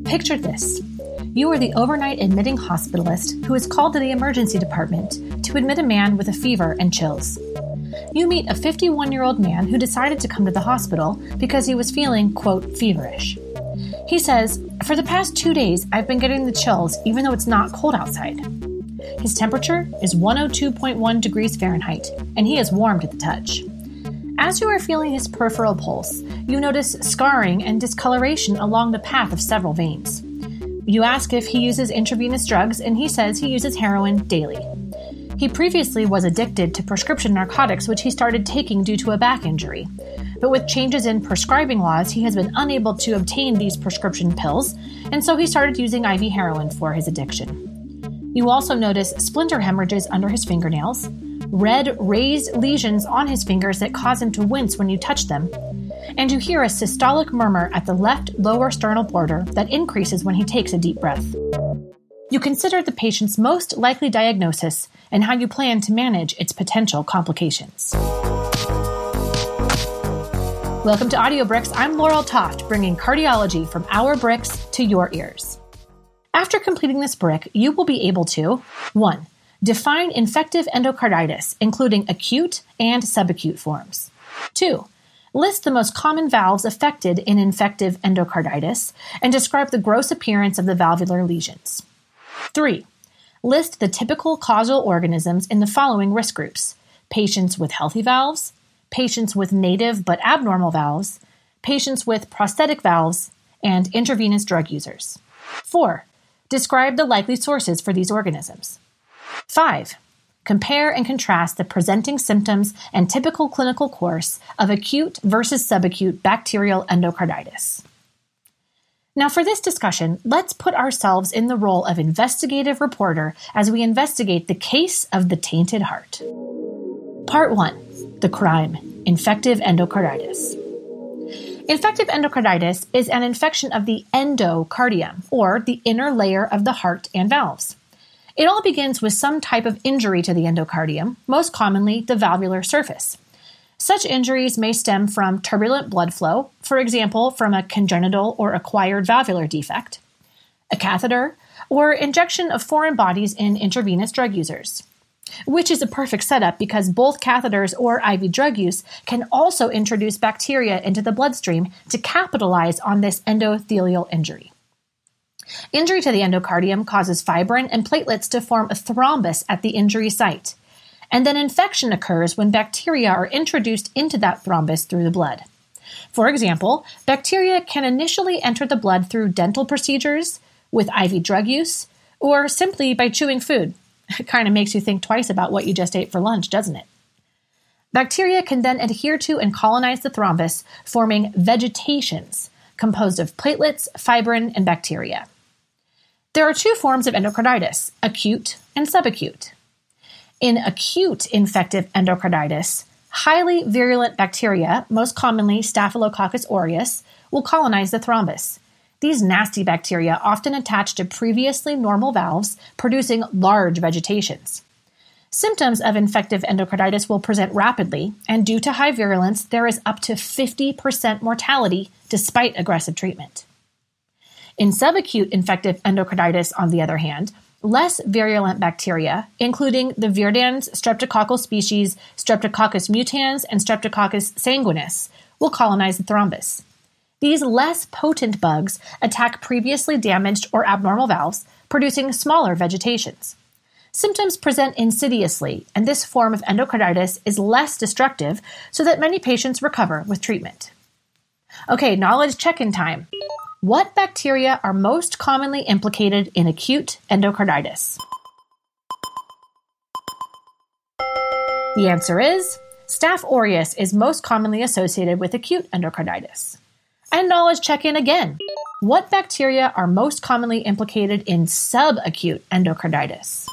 Picture this. You are the overnight admitting hospitalist who is called to the emergency department to admit a man with a fever and chills. You meet a 51-year-old man who decided to come to the hospital because he was feeling, quote, feverish. He says, "For the past 2 days, I've been getting the chills even though it's not cold outside." His temperature is 102.1 degrees Fahrenheit, and he is warm to the touch. As you are feeling his peripheral pulse, you notice scarring and discoloration along the path of several veins. You ask if he uses intravenous drugs, and he says he uses heroin daily. He previously was addicted to prescription narcotics, which he started taking due to a back injury. But with changes in prescribing laws, he has been unable to obtain these prescription pills, and so he started using IV heroin for his addiction. You also notice splinter hemorrhages under his fingernails, red raised lesions on his fingers that cause him to wince when you touch them, and you hear a systolic murmur at the left lower sternal border that increases when he takes a deep breath. You consider the patient's most likely diagnosis and how you plan to manage its potential complications. Welcome to Audio Bricks. I'm Laurel Toft, bringing cardiology from our bricks to your ears. After completing this brick, you will be able to 1. Define infective endocarditis, including acute and subacute forms. 2. List the most common valves affected in infective endocarditis and describe the gross appearance of the valvular lesions. 3. List the typical causal organisms in the following risk groups: patients with healthy valves, patients with native but abnormal valves, patients with prosthetic valves, and intravenous drug users. 4. Describe the likely sources for these organisms. 5. Compare and contrast the presenting symptoms and typical clinical course of acute versus subacute bacterial endocarditis. Now, for this discussion, let's put ourselves in the role of investigative reporter as we investigate the case of the tainted heart. Part 1. The crime: infective endocarditis. Infective endocarditis is an infection of the endocardium, or the inner layer of the heart and valves. It all begins with some type of injury to the endocardium, most commonly the valvular surface. Such injuries may stem from turbulent blood flow, for example, from a congenital or acquired valvular defect, a catheter, or injection of foreign bodies in intravenous drug users, which is a perfect setup because both catheters or IV drug use can also introduce bacteria into the bloodstream to capitalize on this endothelial injury. Injury to the endocardium causes fibrin and platelets to form a thrombus at the injury site, and then infection occurs when bacteria are introduced into that thrombus through the blood. For example, bacteria can initially enter the blood through dental procedures, with IV drug use, or simply by chewing food. It kind of makes you think twice about what you just ate for lunch, doesn't it? Bacteria can then adhere to and colonize the thrombus, forming vegetations composed of platelets, fibrin, and bacteria. There are 2 forms of endocarditis: acute and subacute. In acute infective endocarditis, highly virulent bacteria, most commonly Staphylococcus aureus, will colonize the thrombus. These nasty bacteria often attach to previously normal valves, producing large vegetations. Symptoms of infective endocarditis will present rapidly, and due to high virulence, there is up to 50% mortality despite aggressive treatment. In subacute infective endocarditis, on the other hand, less virulent bacteria, including the viridans streptococcal species Streptococcus mutans and Streptococcus sanguinis, will colonize the thrombus. These less potent bugs attack previously damaged or abnormal valves, producing smaller vegetations. Symptoms present insidiously, and this form of endocarditis is less destructive, so that many patients recover with treatment. Okay, knowledge check-in time. What bacteria are most commonly implicated in acute endocarditis? The answer is Staph aureus is most commonly associated with acute endocarditis. And knowledge check-in again. What bacteria are most commonly implicated in subacute endocarditis?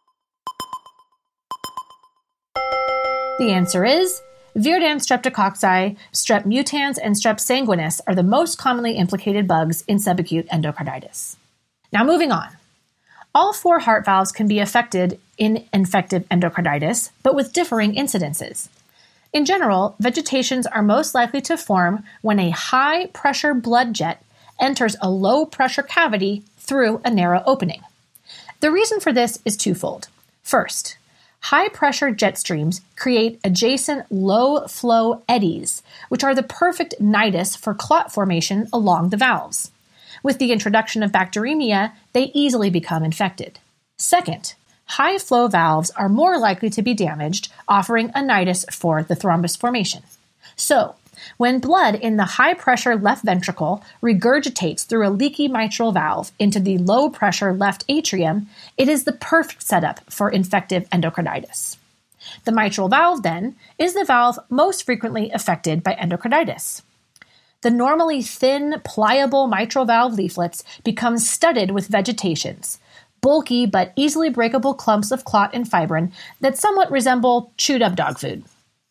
The answer is Viridans streptococci, Strep mutans, and Strep sanguinis are the most commonly implicated bugs in subacute endocarditis. Now moving on. All 4 heart valves can be affected in infective endocarditis, but with differing incidences. In general, vegetations are most likely to form when a high-pressure blood jet enters a low-pressure cavity through a narrow opening. The reason for this is twofold. First, high-pressure jet streams create adjacent low-flow eddies, which are the perfect nidus for clot formation along the valves. With the introduction of bacteremia, they easily become infected. Second, high-flow valves are more likely to be damaged, offering a nidus for the thrombus formation. So, when blood in the high-pressure left ventricle regurgitates through a leaky mitral valve into the low-pressure left atrium, it is the perfect setup for infective endocarditis. The mitral valve, then, is the valve most frequently affected by endocarditis. The normally thin, pliable mitral valve leaflets become studded with vegetations, bulky but easily breakable clumps of clot and fibrin that somewhat resemble chewed-up dog food.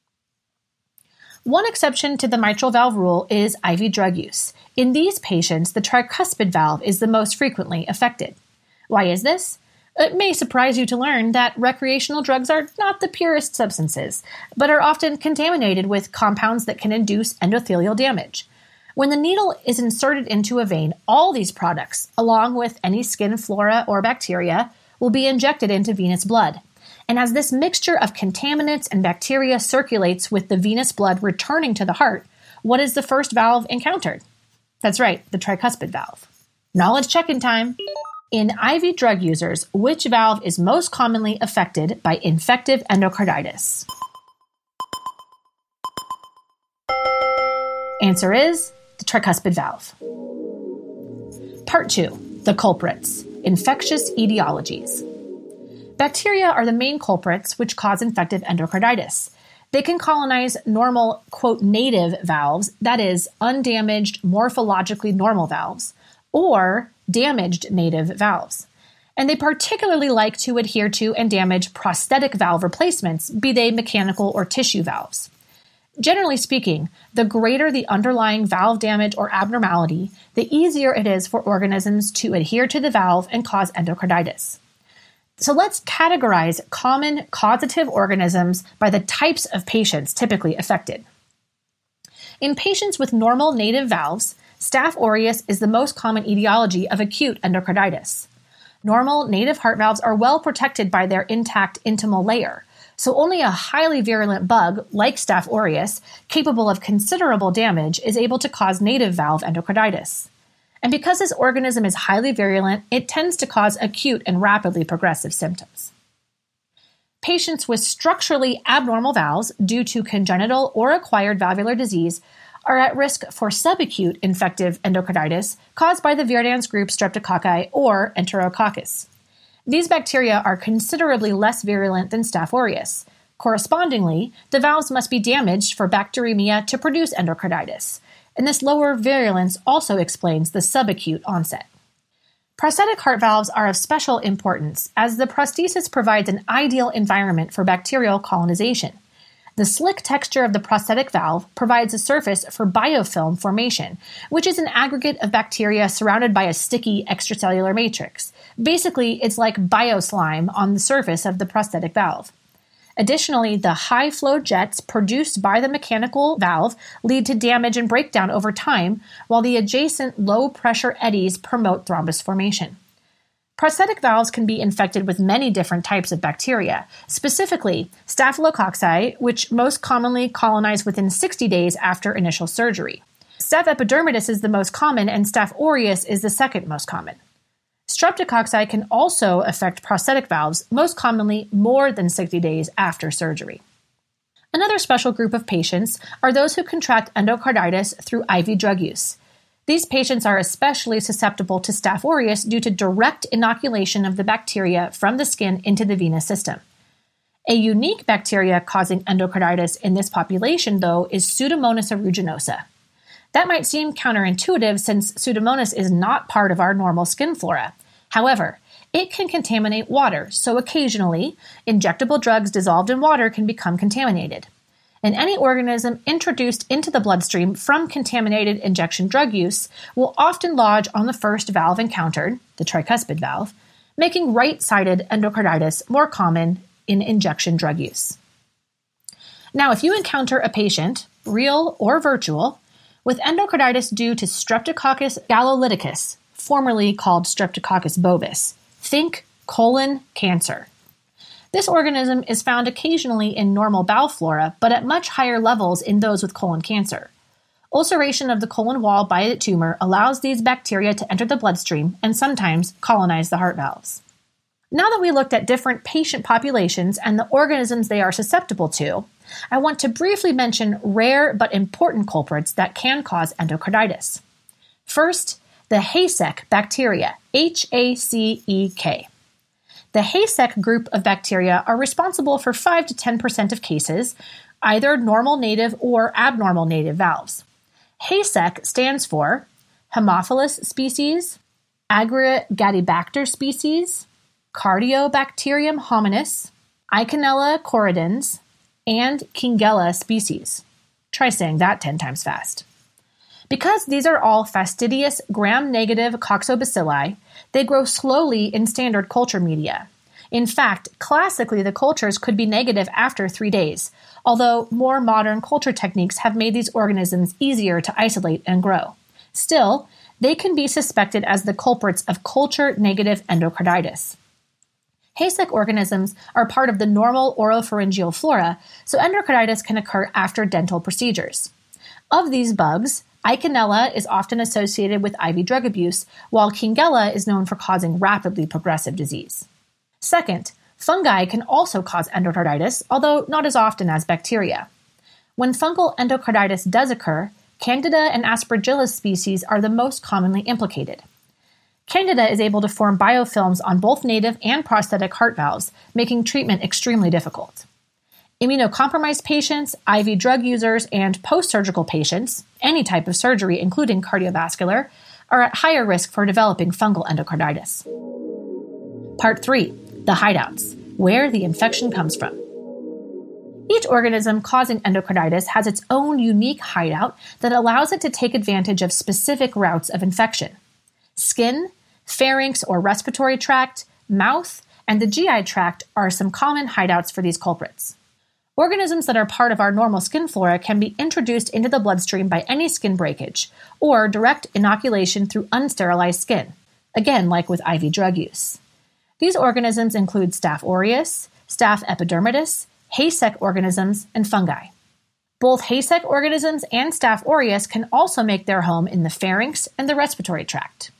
One exception to the mitral valve rule is IV drug use. In these patients, the tricuspid valve is the most frequently affected. Why is this? It may surprise you to learn that recreational drugs are not the purest substances, but are often contaminated with compounds that can induce endothelial damage. When the needle is inserted into a vein, all these products, along with any skin flora or bacteria, will be injected into venous blood. And as this mixture of contaminants and bacteria circulates with the venous blood returning to the heart, what is the first valve encountered? That's right, the tricuspid valve. Knowledge check-in time. In IV drug users, which valve is most commonly affected by infective endocarditis? Answer is the tricuspid valve. Part 2. The culprits. Infectious etiologies. Bacteria are the main culprits which cause infective endocarditis. They can colonize normal, quote, native valves, that is, undamaged, morphologically normal valves, or damaged native valves. And they particularly like to adhere to and damage prosthetic valve replacements, be they mechanical or tissue valves. Generally speaking, the greater the underlying valve damage or abnormality, the easier it is for organisms to adhere to the valve and cause endocarditis. So let's categorize common causative organisms by the types of patients typically affected. In patients with normal native valves, Staph aureus is the most common etiology of acute endocarditis. Normal native heart valves are well protected by their intact intimal layer, so only a highly virulent bug, like Staph aureus, capable of considerable damage, is able to cause native valve endocarditis. And because this organism is highly virulent, it tends to cause acute and rapidly progressive symptoms. Patients with structurally abnormal valves due to congenital or acquired valvular disease are at risk for subacute infective endocarditis caused by the Virdans group Streptococci or Enterococcus. These bacteria are considerably less virulent than Staph aureus. Correspondingly, the valves must be damaged for bacteremia to produce endocarditis, and this lower virulence also explains the subacute onset. Prosthetic heart valves are of special importance as the prosthesis provides an ideal environment for bacterial colonization. The slick texture of the prosthetic valve provides a surface for biofilm formation, which is an aggregate of bacteria surrounded by a sticky extracellular matrix. Basically, it's like bioslime on the surface of the prosthetic valve. Additionally, the high-flow jets produced by the mechanical valve lead to damage and breakdown over time, while the adjacent low-pressure eddies promote thrombus formation. Prosthetic valves can be infected with many different types of bacteria, specifically Staphylococci, which most commonly colonize within 60 days after initial surgery. Staph epidermidis is the most common, and Staph aureus is the second most common. Streptococci can also affect prosthetic valves, most commonly more than 60 days after surgery. Another special group of patients are those who contract endocarditis through IV drug use. These patients are especially susceptible to Staph aureus due to direct inoculation of the bacteria from the skin into the venous system. A unique bacteria causing endocarditis in this population, though, is Pseudomonas aeruginosa. That might seem counterintuitive since Pseudomonas is not part of our normal skin flora. However, it can contaminate water, so occasionally, injectable drugs dissolved in water can become contaminated. And any organism introduced into the bloodstream from contaminated injection drug use will often lodge on the first valve encountered, the tricuspid valve, making right-sided endocarditis more common in injection drug use. Now, if you encounter a patient, real or virtual, with endocarditis due to Streptococcus gallolyticus, formerly called Streptococcus bovis. Think colon cancer. This organism is found occasionally in normal bowel flora, but at much higher levels in those with colon cancer. Ulceration of the colon wall by a tumor allows these bacteria to enter the bloodstream and sometimes colonize the heart valves. Now that we looked at different patient populations and the organisms they are susceptible to, I want to briefly mention rare but important culprits that can cause endocarditis. First, the HACEK bacteria, H-A-C-E-K. The HACEK group of bacteria are responsible for 5 to 10% of cases, either normal native or abnormal native valves. HACEK stands for Haemophilus species, Agarigastibacter species, Cardiobacterium hominis, Eikenella corridans, and Kingella species. Try saying that 10 times fast. Because these are all fastidious gram-negative coccobacilli, they grow slowly in standard culture media. In fact, classically the cultures could be negative after 3 days, although more modern culture techniques have made these organisms easier to isolate and grow. Still, they can be suspected as the culprits of culture-negative endocarditis. HACEK organisms are part of the normal oropharyngeal flora, so endocarditis can occur after dental procedures. Of these bugs, Eikenella is often associated with IV drug abuse, while Kingella is known for causing rapidly progressive disease. Second, fungi can also cause endocarditis, although not as often as bacteria. When fungal endocarditis does occur, Candida and Aspergillus species are the most commonly implicated. Candida is able to form biofilms on both native and prosthetic heart valves, making treatment extremely difficult. Immunocompromised patients, IV drug users, and post-surgical patients, any type of surgery including cardiovascular, are at higher risk for developing fungal endocarditis. Part 3. The hideouts, where the infection comes from. Each organism causing endocarditis has its own unique hideout that allows it to take advantage of specific routes of infection. Skin, pharynx or respiratory tract, mouth, and the GI tract are some common hideouts for these culprits. Organisms that are part of our normal skin flora can be introduced into the bloodstream by any skin breakage, or direct inoculation through unsterilized skin, again like with IV drug use. These organisms include Staph aureus, Staph epidermidis, HACEK organisms, and fungi. Both HACEK organisms and Staph aureus can also make their home in the pharynx and the respiratory tract.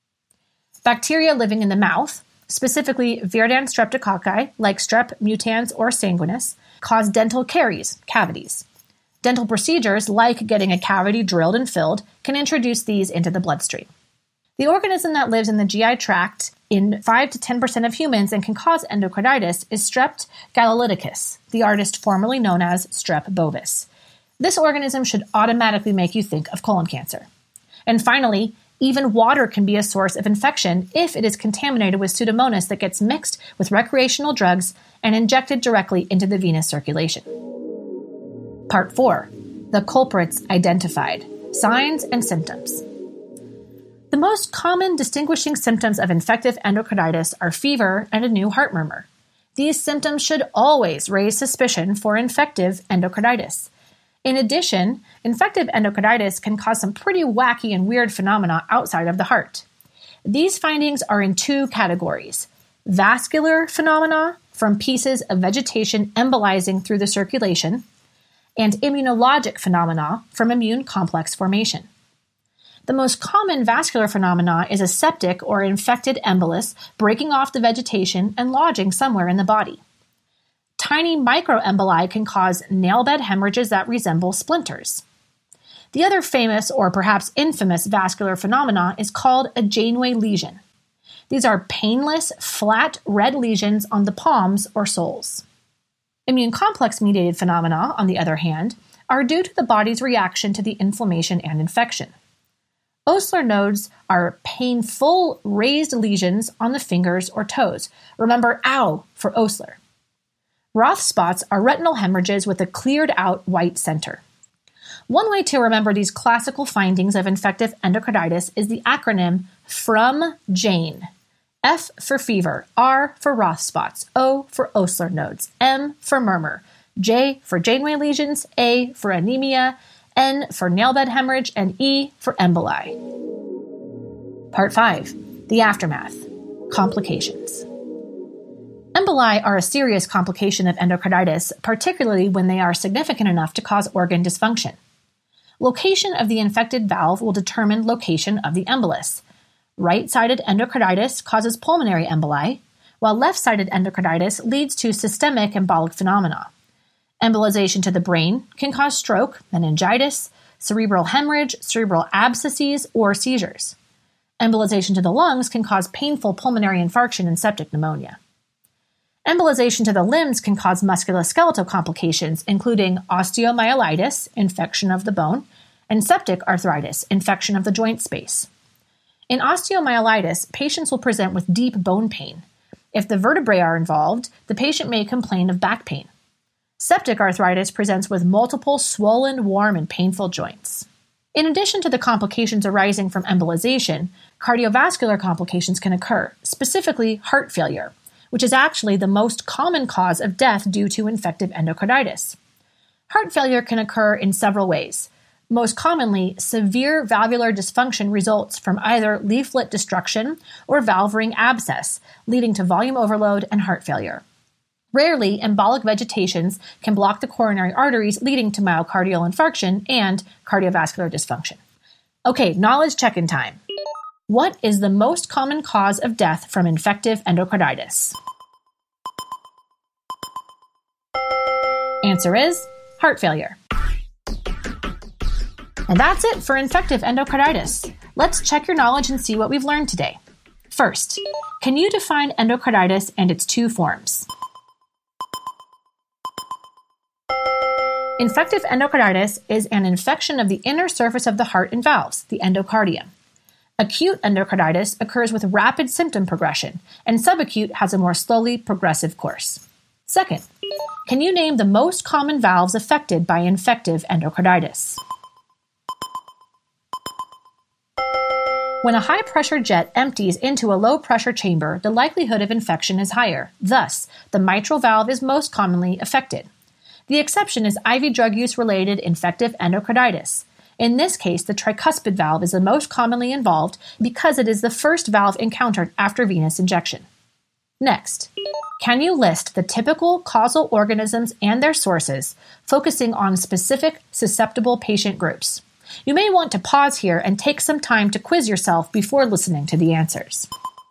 Bacteria living in the mouth, specifically Viridans streptococci, like Strep mutans or sanguinis, cause dental caries, cavities. Dental procedures, like getting a cavity drilled and filled, can introduce these into the bloodstream. The organism that lives in the GI tract in 5 to 10% of humans and can cause endocarditis is Strep gallolyticus, the artist formerly known as Strep bovis. This organism should automatically make you think of colon cancer. And finally, even water can be a source of infection if it is contaminated with Pseudomonas that gets mixed with recreational drugs and injected directly into the venous circulation. Part 4. The culprits identified. Signs and symptoms. The most common distinguishing symptoms of infective endocarditis are fever and a new heart murmur. These symptoms should always raise suspicion for infective endocarditis. In addition, infective endocarditis can cause some pretty wacky and weird phenomena outside of the heart. These findings are in 2 categories: vascular phenomena from pieces of vegetation embolizing through the circulation, and immunologic phenomena from immune complex formation. The most common vascular phenomena is a septic or infected embolus breaking off the vegetation and lodging somewhere in the body. Tiny microemboli can cause nail-bed hemorrhages that resemble splinters. The other famous or perhaps infamous vascular phenomena is called a Janeway lesion. These are painless, flat, red lesions on the palms or soles. Immune complex-mediated phenomena, on the other hand, are due to the body's reaction to the inflammation and infection. Osler nodes are painful, raised lesions on the fingers or toes. Remember OW for Osler. Roth spots are retinal hemorrhages with a cleared-out white center. One way to remember these classical findings of infective endocarditis is the acronym FROM JANE. F for fever, R for Roth spots, O for Osler nodes, M for murmur, J for Janeway lesions, A for anemia, N for nail bed hemorrhage, and E for emboli. Part 5. The aftermath. Complications. Emboli are a serious complication of endocarditis, particularly when they are significant enough to cause organ dysfunction. Location of the infected valve will determine location of the embolus. Right-sided endocarditis causes pulmonary emboli, while left-sided endocarditis leads to systemic embolic phenomena. Embolization to the brain can cause stroke, meningitis, cerebral hemorrhage, cerebral abscesses, or seizures. Embolization to the lungs can cause painful pulmonary infarction and septic pneumonia. Embolization to the limbs can cause musculoskeletal complications, including osteomyelitis, infection of the bone, and septic arthritis, infection of the joint space. In osteomyelitis, patients will present with deep bone pain. If the vertebrae are involved, the patient may complain of back pain. Septic arthritis presents with multiple swollen, warm, and painful joints. In addition to the complications arising from embolization, cardiovascular complications can occur, specifically heart failure, which is actually the most common cause of death due to infective endocarditis. Heart failure can occur in several ways. Most commonly, severe valvular dysfunction results from either leaflet destruction or valve ring abscess, leading to volume overload and heart failure. Rarely, embolic vegetations can block the coronary arteries, leading to myocardial infarction and cardiovascular dysfunction. Okay, knowledge check-in time. What is the most common cause of death from infective endocarditis? Answer is heart failure. And that's it for infective endocarditis. Let's check your knowledge and see what we've learned today. First, can you define endocarditis and its two forms? Infective endocarditis is an infection of the inner surface of the heart and valves, the endocardium. Acute endocarditis occurs with rapid symptom progression, and subacute has a more slowly progressive course. Second, can you name the most common valves affected by infective endocarditis? When a high-pressure jet empties into a low-pressure chamber, the likelihood of infection is higher. Thus, the mitral valve is most commonly affected. The exception is IV drug use-related infective endocarditis. In this case, the tricuspid valve is the most commonly involved because it is the first valve encountered after venous injection. Next, can you list the typical causal organisms and their sources, focusing on specific susceptible patient groups? You may want to pause here and take some time to quiz yourself before listening to the answers.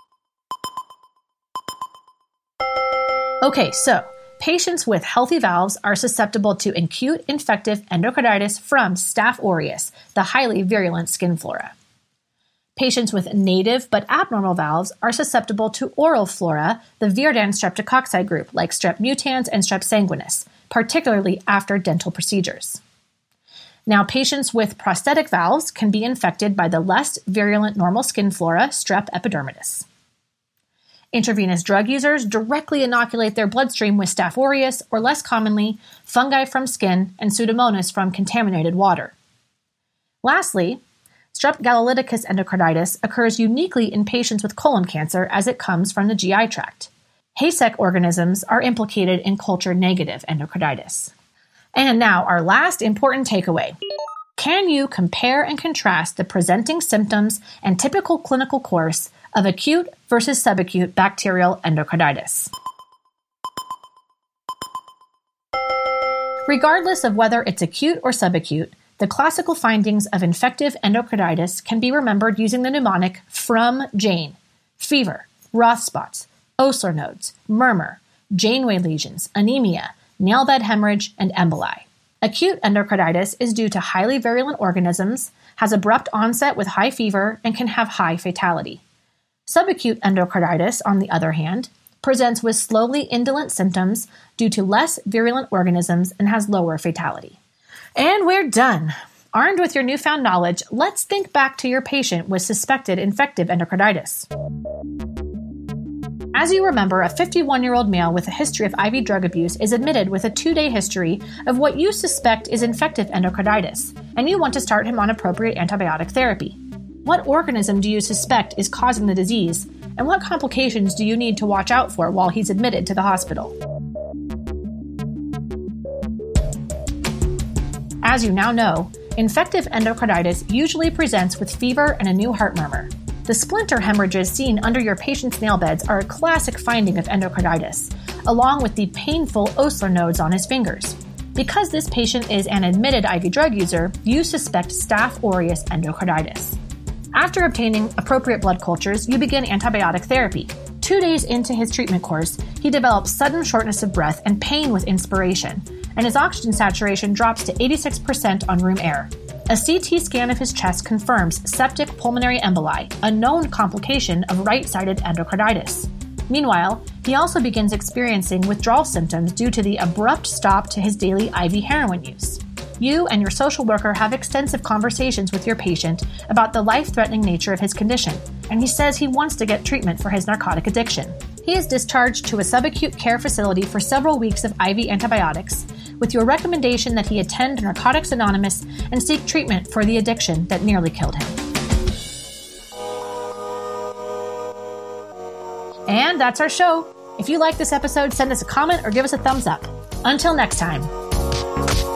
Okay, so patients with healthy valves are susceptible to acute infective endocarditis from Staph aureus, the highly virulent skin flora. Patients with native but abnormal valves are susceptible to oral flora, the Viridans streptococci group, like Strep mutans and Strep sanguinis, particularly after dental procedures. Now, patients with prosthetic valves can be infected by the less virulent normal skin flora, Strep epidermidis. Intravenous drug users directly inoculate their bloodstream with Staph aureus, or less commonly, fungi from skin and Pseudomonas from contaminated water. Lastly, Strep galolyticus endocarditis occurs uniquely in patients with colon cancer as it comes from the GI tract. HACEC organisms are implicated in culture-negative endocarditis. And now, our last important takeaway. Can you compare and contrast the presenting symptoms and typical clinical course of acute versus subacute bacterial endocarditis? Regardless of whether it's acute or subacute, the classical findings of infective endocarditis can be remembered using the mnemonic from Jane: fever, Roth spots, Osler nodes, murmur, Janeway lesions, anemia, nail bed hemorrhage, and emboli. Acute endocarditis is due to highly virulent organisms, has abrupt onset with high fever, and can have high fatality. Subacute endocarditis, on the other hand, presents with slowly indolent symptoms due to less virulent organisms and has lower fatality. And we're done. Armed with your newfound knowledge, let's think back to your patient with suspected infective endocarditis. As you remember, a 51-year-old male with a history of IV drug abuse is admitted with a 2-day history of what you suspect is infective endocarditis, and you want to start him on appropriate antibiotic therapy. What organism do you suspect is causing the disease, and what complications do you need to watch out for while he's admitted to the hospital? As you now know, Infective endocarditis usually presents with fever and a new heart murmur. The splinter hemorrhages seen under your patient's nail beds are a classic finding of endocarditis, along with the painful Osler nodes on his fingers. Because this patient is an admitted IV drug user, you suspect Staph aureus endocarditis. After obtaining appropriate blood cultures, you begin antibiotic therapy. 2 days into his treatment course, he develops sudden shortness of breath and pain with inspiration, and his oxygen saturation drops to 86% on room air. A CT scan of his chest confirms septic pulmonary emboli, a known complication of right-sided endocarditis. Meanwhile, he also begins experiencing withdrawal symptoms due to the abrupt stop to his daily IV heroin use. You and your social worker have extensive conversations with your patient about the life-threatening nature of his condition, and he says he wants to get treatment for his narcotic addiction. He is discharged to a subacute care facility for several weeks of IV antibiotics, with your recommendation that he attend Narcotics Anonymous and seek treatment for the addiction that nearly killed him. And that's our show. If you like this episode, send us a comment or give us a thumbs up. Until next time.